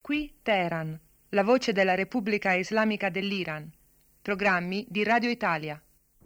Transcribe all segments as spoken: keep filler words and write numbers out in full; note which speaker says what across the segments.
Speaker 1: Qui Teheran, la voce della Repubblica Islamica dell'Iran. Programmi di Radio Italia.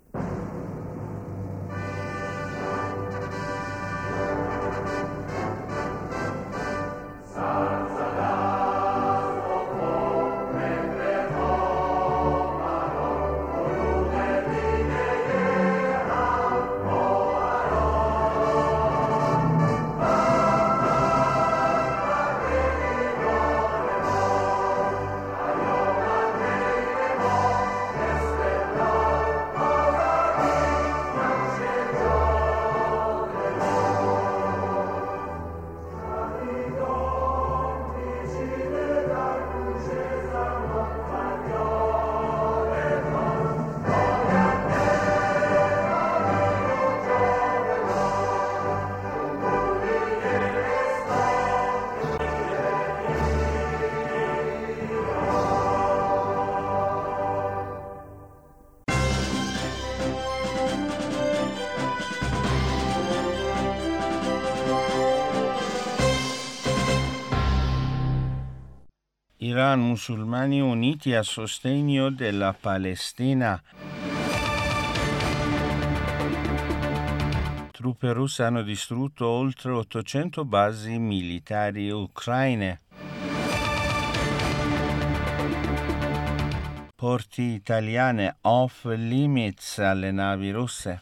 Speaker 2: Iran, musulmani uniti a sostegno della Palestina. Truppe russe hanno distrutto oltre ottocento basi militari ucraine. Porti italiane off limits alle navi russe.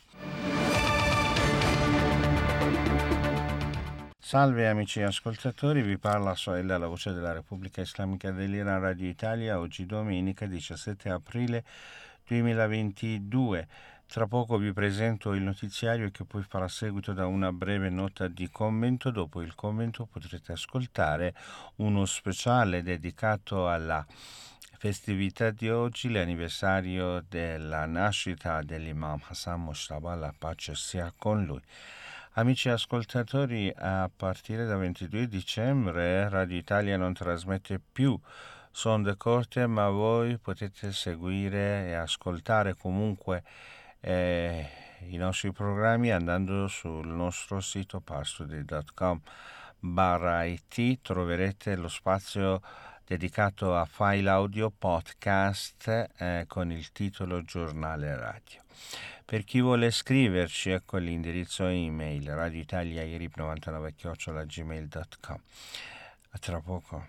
Speaker 2: Salve amici ascoltatori, vi parla Sohail, la voce della Repubblica Islamica dell'Iran, Radio Italia, oggi domenica diciassette aprile duemilaventidue. Tra poco vi presento il notiziario che poi farà seguito da una breve nota di commento. Dopo il commento potrete ascoltare uno speciale dedicato alla festività di oggi, l'anniversario della nascita dell'Imam Hassan Mojtaba, la pace sia con lui. Amici ascoltatori, a partire da ventidue dicembre Radio Italia non trasmette più sonde corte, ma voi potete seguire e ascoltare comunque eh, i nostri programmi andando sul nostro sito parstoday punto com barra it. Troverete lo spazio dedicato a file audio podcast eh, con il titolo Giornale Radio. Per chi vuole scriverci, ecco l'indirizzo email radioitaliairip novantanove chiocciola gmail punto com. A tra poco.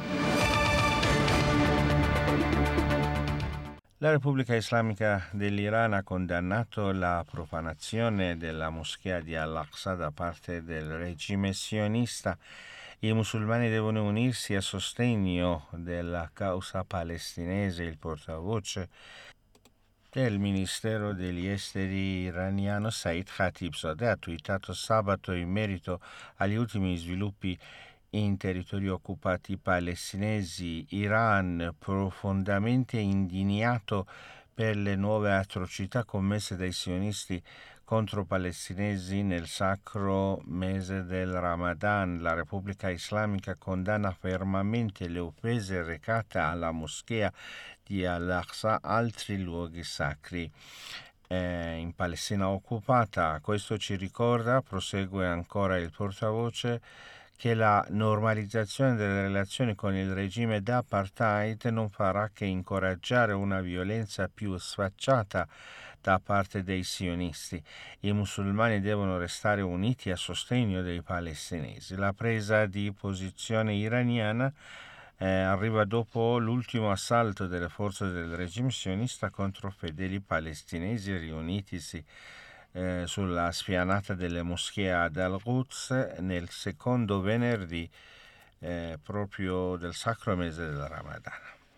Speaker 2: La Repubblica Islamica dell'Iran ha condannato la profanazione della moschea di Al-Aqsa da parte del regime sionista. I musulmani devono unirsi a sostegno della causa palestinese. Il portavoce del Ministero degli Esteri iraniano Said Khatibzadeh ha twittato sabato in merito agli ultimi sviluppi in territori occupati palestinesi: Iran, profondamente indignato per le nuove atrocità commesse dai sionisti contro palestinesi nel sacro mese del Ramadan. La Repubblica Islamica condanna fermamente le offese recate alla moschea di Al-Aqsa, altri luoghi sacri eh, in Palestina occupata. Questo ci ricorda, prosegue ancora il portavoce, che la normalizzazione delle relazioni con il regime d'apartheid non farà che incoraggiare una violenza più sfacciata da parte dei sionisti. I musulmani devono restare uniti a sostegno dei palestinesi. La presa di posizione iraniana eh, arriva dopo l'ultimo assalto delle forze del regime sionista contro fedeli palestinesi riunitisi eh, sulla spianata delle moschee ad Al-Quds nel secondo venerdì eh, proprio del sacro mese del Ramadan.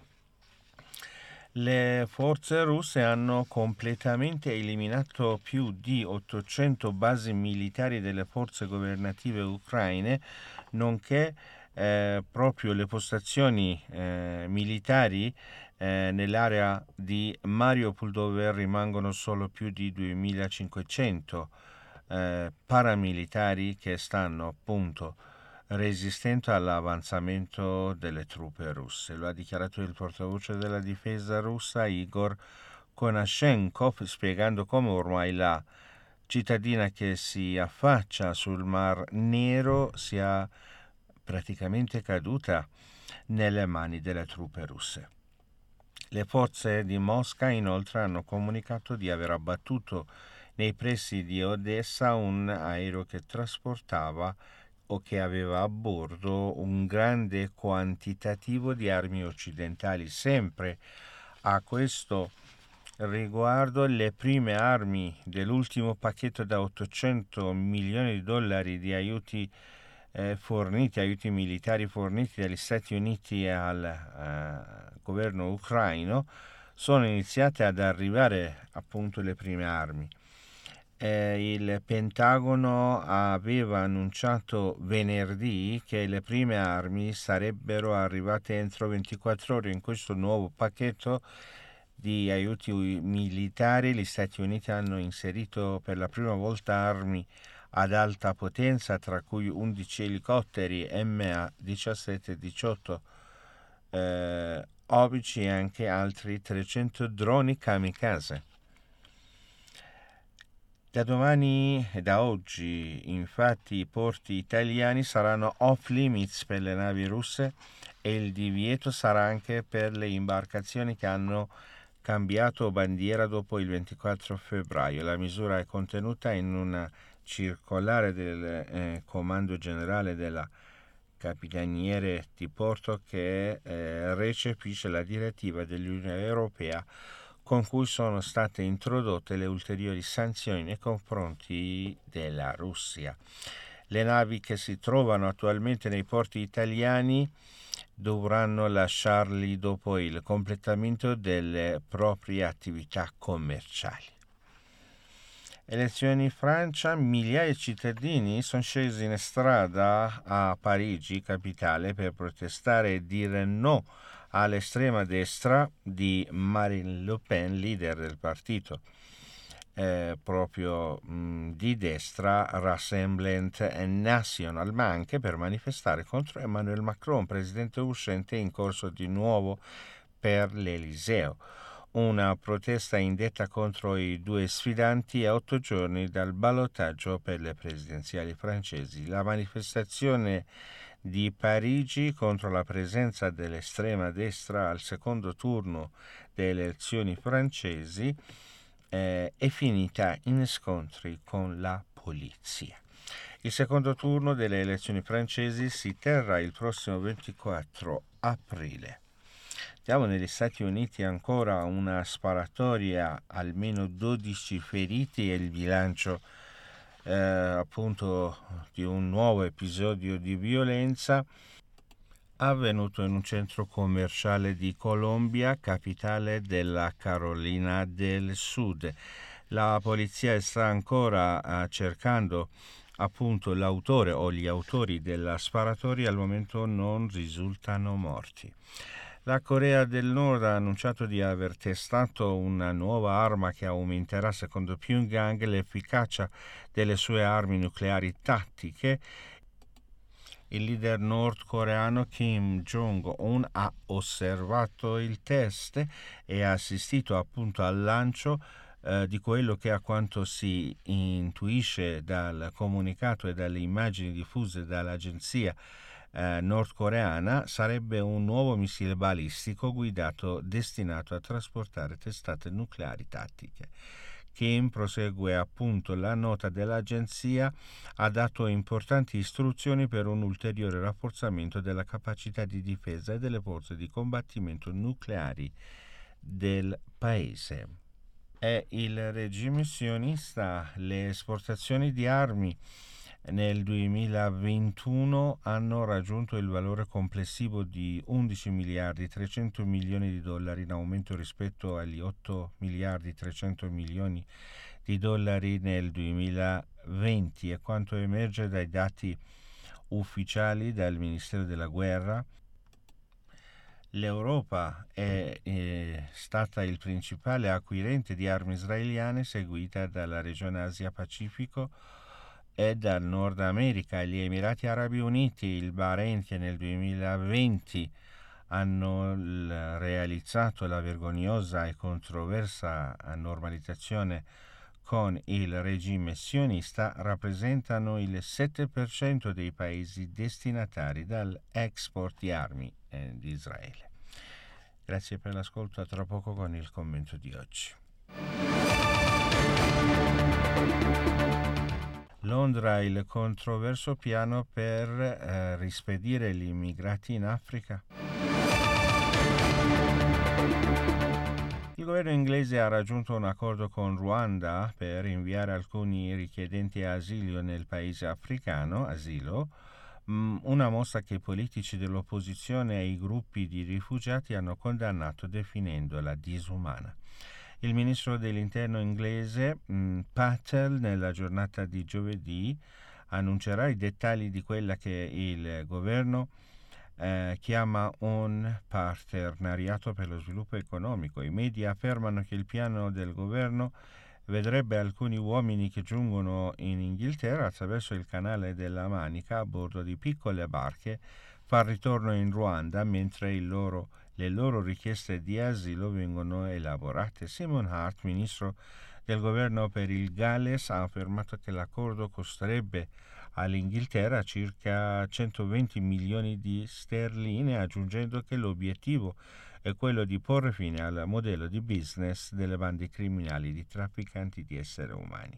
Speaker 2: Le forze russe hanno completamente eliminato più di ottocento basi militari delle forze governative ucraine, nonché eh, proprio le postazioni eh, militari eh, nell'area di Mariupol, dove rimangono solo più di duemilacinquecento eh, paramilitari che stanno appunto resistendo all'avanzamento delle truppe russe. Lo ha dichiarato il portavoce della difesa russa Igor Konashenkov, spiegando come ormai la cittadina che si affaccia sul Mar Nero sia praticamente caduta nelle mani delle truppe russe. Le forze di Mosca inoltre hanno comunicato di aver abbattuto nei pressi di Odessa un aereo che trasportava o che aveva a bordo un grande quantitativo di armi occidentali. Sempre a questo riguardo, le prime armi dell'ultimo pacchetto da ottocento milioni di dollari di aiuti eh, forniti, aiuti militari forniti dagli Stati Uniti al eh, governo ucraino, sono iniziate ad arrivare appunto le prime armi. Eh, il Pentagono aveva annunciato venerdì che le prime armi sarebbero arrivate entro ventiquattro ore. In questo nuovo pacchetto di aiuti militari gli Stati Uniti hanno inserito per la prima volta armi ad alta potenza, tra cui undici elicotteri M A diciassette e diciotto eh, obici e anche altri trecento droni kamikaze. Da domani e da oggi, infatti, i porti italiani saranno off limits per le navi russe e il divieto sarà anche per le imbarcazioni che hanno cambiato bandiera dopo il ventiquattro febbraio. La misura è contenuta in una circolare del eh, Comando Generale della Capitanerie di Porto che eh, recepisce la direttiva dell'Unione Europea con cui sono state introdotte le ulteriori sanzioni nei confronti della Russia. Le navi che si trovano attualmente nei porti italiani dovranno lasciarli dopo il completamento delle proprie attività commerciali. Elezioni in Francia, migliaia di cittadini sono scesi in strada a Parigi, capitale, per protestare e dire no all'estrema destra di Marine Le Pen, leader del partito eh, proprio mh, di destra Rassemblement National, ma anche per manifestare contro Emmanuel Macron, presidente uscente in corso di nuovo per l'Eliseo. Una protesta indetta contro i due sfidanti a otto giorni dal ballottaggio per le presidenziali francesi. La manifestazione di Parigi contro la presenza dell'estrema destra al secondo turno delle elezioni francesi eh, è finita in scontri con la polizia. Il secondo turno delle elezioni francesi si terrà il prossimo ventiquattro aprile. Andiamo negli Stati Uniti, ancora una sparatoria, almeno dodici feriti e il bilancio eh, appunto di un nuovo episodio di violenza avvenuto in un centro commerciale di Columbia, capitale della Carolina del Sud. La polizia sta ancora eh, cercando appunto l'autore o gli autori della sparatoria, al momento non risultano morti. La Corea del Nord ha annunciato di aver testato una nuova arma che aumenterà, secondo Pyongyang, l'efficacia delle sue armi nucleari tattiche. Il leader nordcoreano Kim Jong-un ha osservato il test e ha assistito appunto al lancio eh, di quello che, a quanto si intuisce dal comunicato e dalle immagini diffuse dall'agenzia Eh, nordcoreana, sarebbe un nuovo missile balistico guidato destinato a trasportare testate nucleari tattiche. Kim, prosegue appunto la nota dell'agenzia, ha dato importanti istruzioni per un ulteriore rafforzamento della capacità di difesa e delle forze di combattimento nucleari del paese. È il regime sionista. Le esportazioni di armi nel duemilaventuno hanno raggiunto il valore complessivo di undici miliardi trecento milioni di dollari, in aumento rispetto agli otto miliardi trecento milioni di dollari nel duemilaventi, è quanto emerge dai dati ufficiali dal Ministero della Guerra. L'Europa è eh, stata il principale acquirente di armi israeliane, seguita dalla regione Asia-Pacifico e dal Nord America. Gli Emirati Arabi Uniti, il Bahrain, che nel duemilaventi hanno l- realizzato la vergognosa e controversa normalizzazione con il regime sionista rappresentano il sette per cento dei paesi destinatari dall'export di armi eh, di Israele. Grazie per l'ascolto, a tra poco con il commento di oggi. Londra, il controverso piano per eh, rispedire gli immigrati in Africa. Il governo inglese ha raggiunto un accordo con Ruanda per inviare alcuni richiedenti asilo nel paese africano, asilo, una mossa che i politici dell'opposizione e i gruppi di rifugiati hanno condannato definendola disumana. Il ministro dell'interno inglese mh, Patel nella giornata di giovedì annuncerà i dettagli di quella che il governo eh, chiama un partenariato per lo sviluppo economico. I media affermano che il piano del governo vedrebbe alcuni uomini che giungono in Inghilterra attraverso il canale della Manica a bordo di piccole barche far ritorno in Ruanda mentre il loro, le loro richieste di asilo vengono elaborate. Simon Hart, ministro del governo per il Galles, ha affermato che l'accordo costerebbe all'Inghilterra circa centoventi milioni di sterline, aggiungendo che l'obiettivo è quello di porre fine al modello di business delle bande criminali di trafficanti di esseri umani.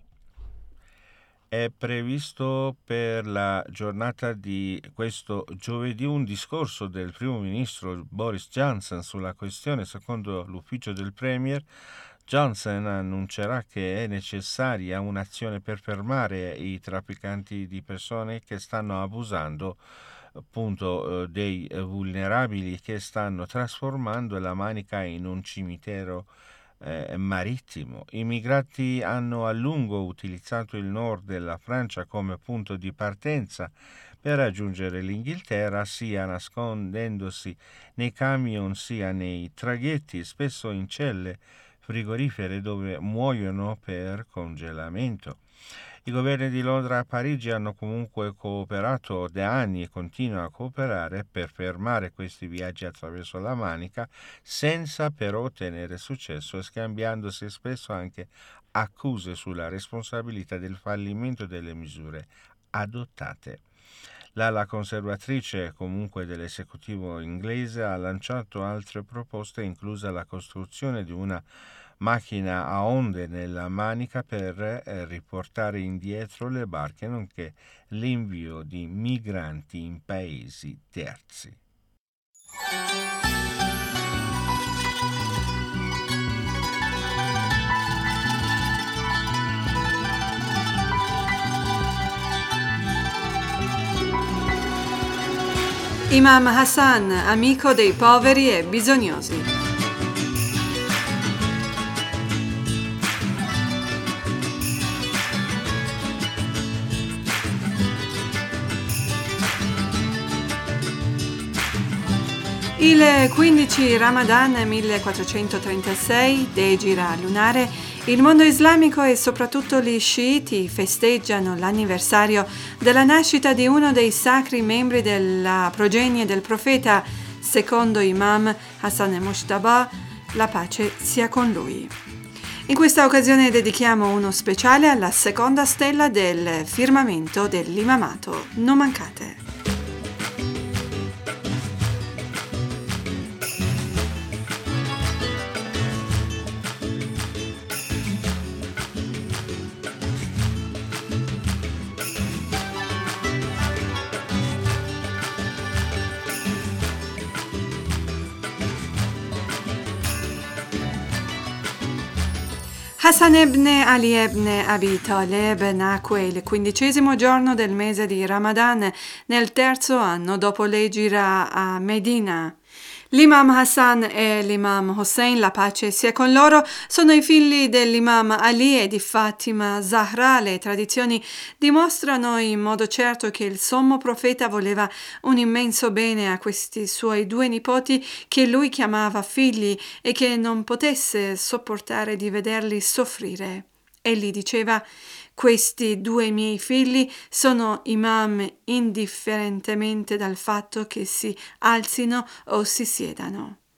Speaker 2: È previsto per la giornata di questo giovedì un discorso del primo ministro Boris Johnson sulla questione. Secondo l'ufficio del Premier, Johnson annuncerà che è necessaria un'azione per fermare i trafficanti di persone che stanno abusando appunto dei vulnerabili, che stanno trasformando la Manica in un cimitero eh, marittimo. I migranti hanno a lungo utilizzato il nord della Francia come punto di partenza per raggiungere l'Inghilterra, sia nascondendosi nei camion sia nei traghetti, spesso in celle frigorifere dove muoiono per congelamento. I governi di Londra e Parigi hanno comunque cooperato da anni e continuano a cooperare per fermare questi viaggi attraverso la Manica, senza però ottenere successo e scambiandosi spesso anche accuse sulla responsabilità del fallimento delle misure adottate. L'ala conservatrice comunque dell'esecutivo inglese ha lanciato altre proposte, inclusa la costruzione di una macchina a onde nella Manica per eh, riportare indietro le barche, nonché l'invio di migranti in paesi terzi.
Speaker 3: Imam Hassan, amico dei poveri e bisognosi. Il quindici Ramadan millequattrocentotrentasei, Egira lunare, il mondo islamico e soprattutto gli sciiti festeggiano l'anniversario della nascita di uno dei sacri membri della progenie del profeta, secondo Imam Hassan Mujtaba, la pace sia con lui. In questa occasione dedichiamo uno speciale alla seconda stella del firmamento dell'imamato. Non mancate! Hassan ibn Ali ibn Abi Taleb nacque il quindicesimo giorno del mese di Ramadan nel terzo anno dopo l'Egira a Medina. L'Imam Hassan e l'Imam Hossein, la pace sia con loro, sono i figli dell'Imam Ali e di Fatima Zahra. Le tradizioni dimostrano in modo certo che il sommo profeta voleva un immenso bene a questi suoi due nipoti che lui chiamava figli e che non potesse sopportare di vederli soffrire. Egli diceva: questi due miei figli sono imam indifferentemente dal fatto che si alzino o si siedano.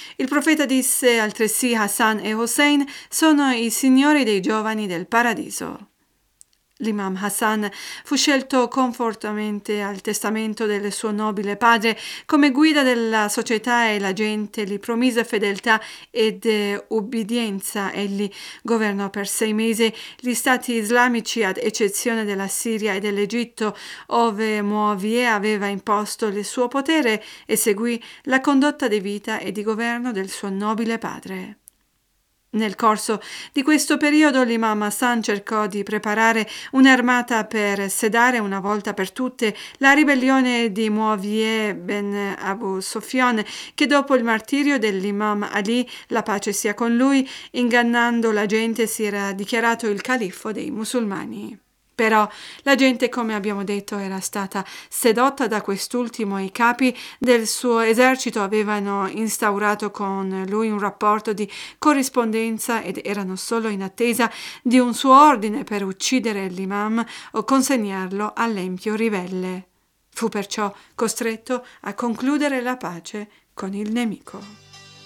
Speaker 3: Il profeta disse altresì: Hassan e Hossein sono i signori dei giovani del paradiso. L'imam Hassan fu scelto confortamente al testamento del suo nobile padre come guida della società e la gente gli promise fedeltà ed ubbidienza. Egli governò per sei mesi gli stati islamici ad eccezione della Siria e dell'Egitto, ove Muawiyeh aveva imposto il suo potere, e seguì la condotta di vita e di governo del suo nobile padre. Nel corso di questo periodo l'imam Hassan cercò di preparare un'armata per sedare una volta per tutte la ribellione di Muawiyeh ben Abu Sufyan, che dopo il martirio dell'imam Ali, la pace sia con lui, ingannando la gente si era dichiarato il califfo dei musulmani. Però la gente, come abbiamo detto, era stata sedotta da quest'ultimo e i capi del suo esercito avevano instaurato con lui un rapporto di corrispondenza ed erano solo in attesa di un suo ordine per uccidere l'imam o consegnarlo all'empio ribelle. Fu perciò costretto a concludere la pace con il nemico.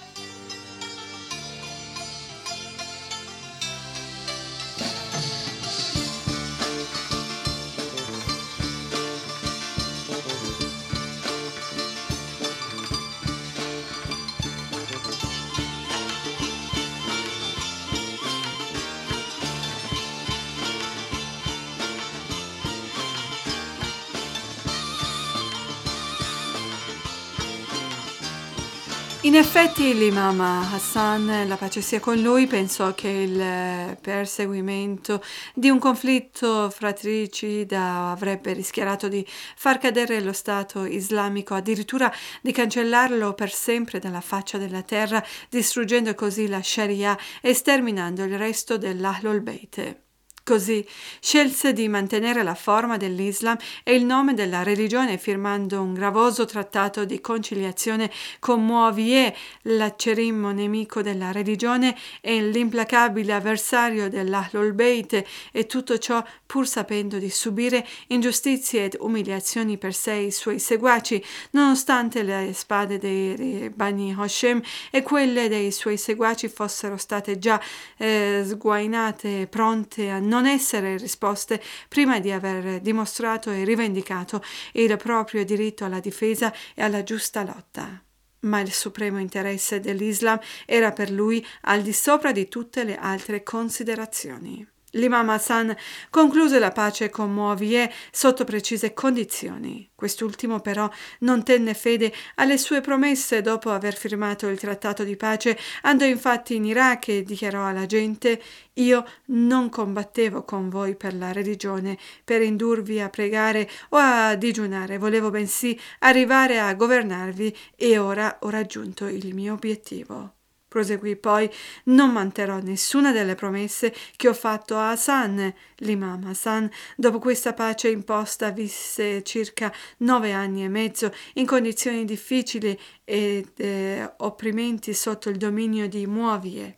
Speaker 3: In effetti l'imam Hassan, la pace sia con lui, pensò che il perseguimento di un conflitto fratricida avrebbe rischiato di far cadere lo Stato islamico, addirittura di cancellarlo per sempre dalla faccia della terra, distruggendo così la Sharia e sterminando il resto dell'Ahlul Bayt. Così scelse di mantenere la forma dell'Islam e il nome della religione, firmando un gravoso trattato di conciliazione con Muawiyeh, l'acerrimo nemico della religione e l'implacabile avversario dell'Ahlul Bayt, e tutto ciò pur sapendo di subire ingiustizie ed umiliazioni per sé e i suoi seguaci, nonostante le spade dei Bani Hashem e quelle dei suoi seguaci fossero state già eh, sguainate e pronte a non non essere risposte prima di aver dimostrato e rivendicato il proprio diritto alla difesa e alla giusta lotta. Ma il supremo interesse dell'Islam era per lui al di sopra di tutte le altre considerazioni. L'imam Hassan concluse la pace con Muawiyeh sotto precise condizioni. Quest'ultimo però non tenne fede alle sue promesse. Dopo aver firmato il trattato di pace andò infatti in Iraq e dichiarò alla gente: io non combattevo con voi per la religione, per indurvi a pregare o a digiunare, volevo bensì arrivare a governarvi e ora ho raggiunto il mio obiettivo. Proseguì poi: non manterrò nessuna delle promesse che ho fatto a Hassan. L'imam Hassan, dopo questa pace imposta, visse circa nove anni e mezzo in condizioni difficili ed eh, opprimenti sotto il dominio di Muawiyeh.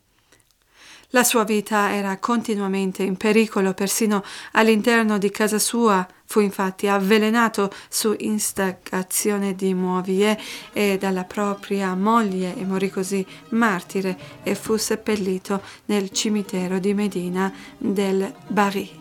Speaker 3: La sua vita era continuamente in pericolo, persino all'interno di casa sua. Fu infatti avvelenato su instagazione di Muawiyeh e dalla propria moglie e morì così martire e fu seppellito nel cimitero di Medina del Bari.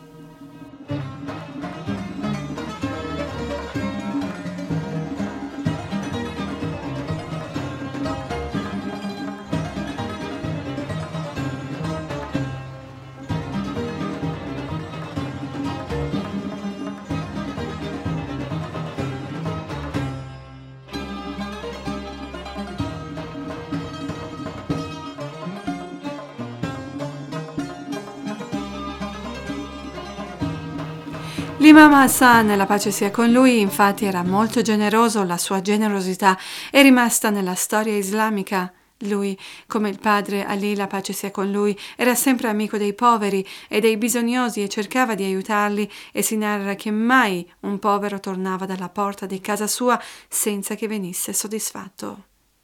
Speaker 3: L'imam Hassan, la pace sia con lui, infatti era molto generoso. La sua generosità è rimasta nella storia islamica. Lui, come il padre Ali, la pace sia con lui, era sempre amico dei poveri e dei bisognosi e cercava di aiutarli, e si narra che mai un povero tornava dalla porta di casa sua senza che venisse soddisfatto.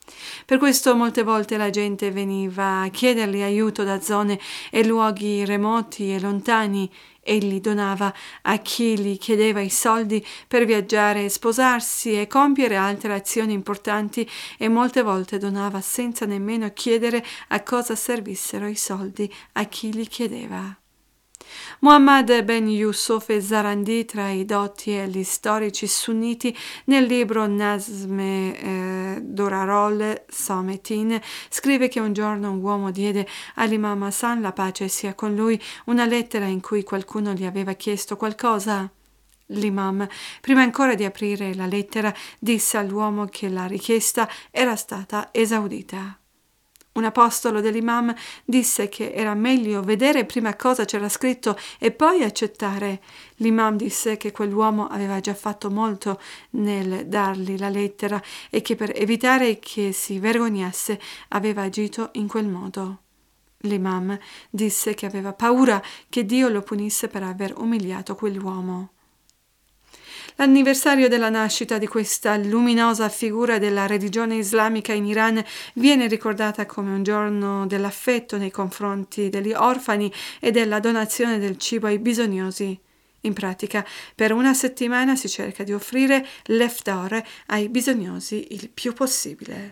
Speaker 3: Per questo molte volte la gente veniva a chiedergli aiuto da zone e luoghi remoti e lontani. Egli donava a chi gli chiedeva i soldi per viaggiare, sposarsi e compiere altre azioni importanti, e molte volte donava senza nemmeno chiedere a cosa servissero i soldi a chi li chiedeva. Muhammad ben Yusuf Zarandi, tra i dotti e gli storici sunniti, nel libro Nazm-e eh, Dorarol Sometin, scrive che un giorno un uomo diede all'imam Hassan, la pace sia con lui, una lettera in cui qualcuno gli aveva chiesto qualcosa. L'imam, prima ancora di aprire la lettera, disse all'uomo che la richiesta era stata esaudita. Un apostolo dell'imam disse che era meglio vedere prima cosa c'era scritto e poi accettare. L'imam disse che quell'uomo aveva già fatto molto nel dargli la lettera e che per evitare che si vergognasse aveva agito in quel modo. L'imam disse che aveva paura che Dio lo punisse per aver umiliato quell'uomo. L'anniversario della nascita di questa luminosa figura della religione islamica in Iran viene ricordata come un giorno dell'affetto nei confronti degli orfani e della donazione del cibo ai bisognosi. In pratica, per una settimana si cerca di offrire l'iftar ai bisognosi il più possibile.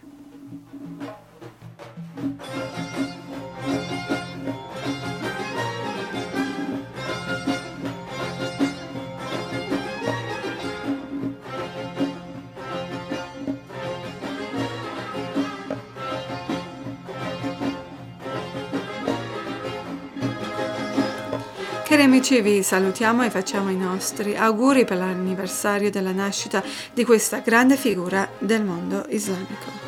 Speaker 3: Cari amici, vi salutiamo e facciamo i nostri auguri per l'anniversario della nascita di questa grande figura del mondo islamico.